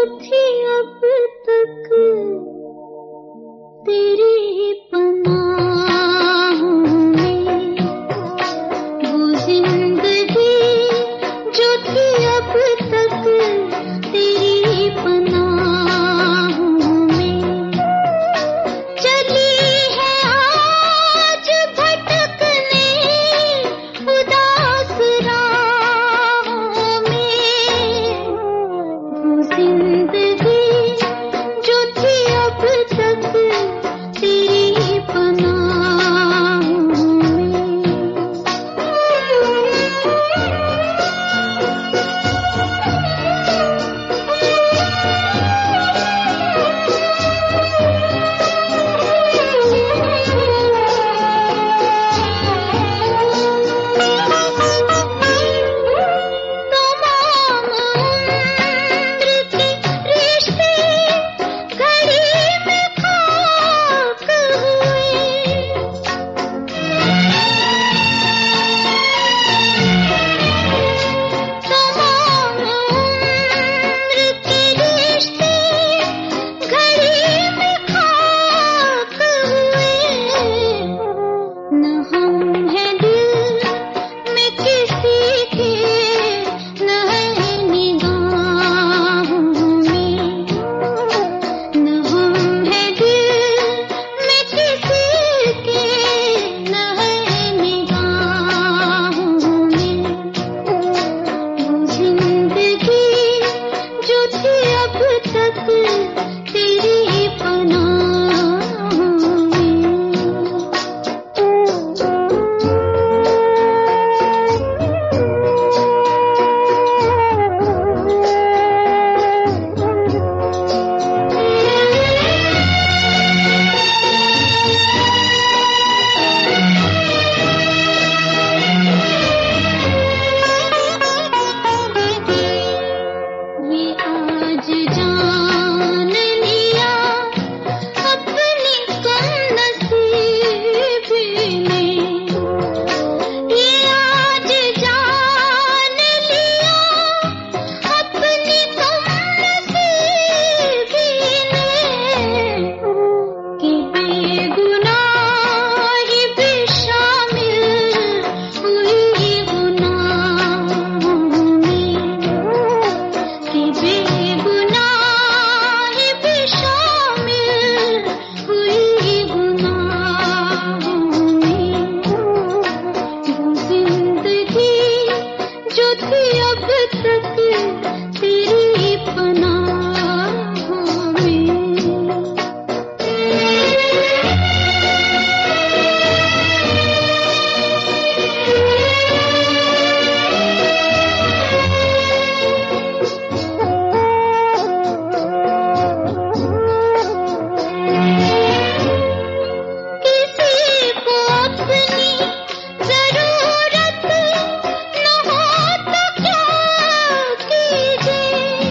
थी अब तक तेरी पनाहों में, वो जिंदगी जो थी अब तक तेरी पनाहों में, चली है आज भटकने उदास राहों में। वो जिंदगी जो थी अब तक तेरी पनाहों में। तमाम उम्र के रिश्ते घड़ी में खाक हुए, तमाम उम्र के रिश्ते घड़ी में खाक हुए। न हम हैं दिल में किसी के, न है निगाहों में, न हम हैं दिल में किसी के, न है निगाहों में। वो जिंदगी जो थी अब तक तेरी पनाहों में। ये आज जान लिया अपनी कमनसीबी ने, ये आज जान लिया अपनी कमनसीबी ने, कि बेगुनाही भी शामिल हुई गुनाहों में, कि बेगुनाही भी शामिल हुई गुनाहों में। वो जिंदगी जो थी अब तक तेरी पनाहों में। किसी को अपनी जरूरत न हो तो क्या कीजिए,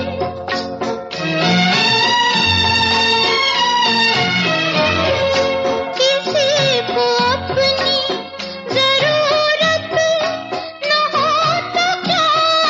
किसी को अपनी जरूरत न हो तो क्या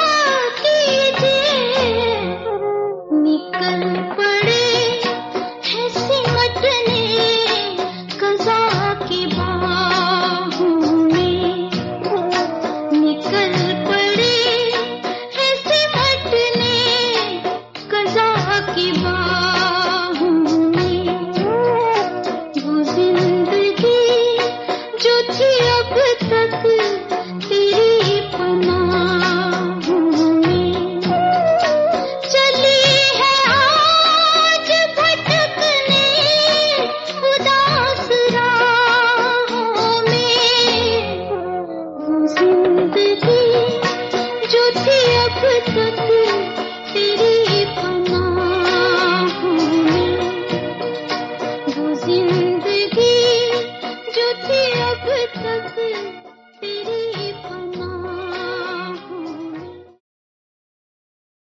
कीजिए। निकल पड़े हैं सिमटने कज़ा की बाहों में, निकल पड़े हैं सिमटने कज़ा की बाहों में। वो जिंदगी जो थी अब तक तेरी पनाहों में, चली है आज भटकने उदास राहों में। वो जिंदगी जो थी अब तक तेरी पनाहों में, वो जिंदगी जो थी अब तक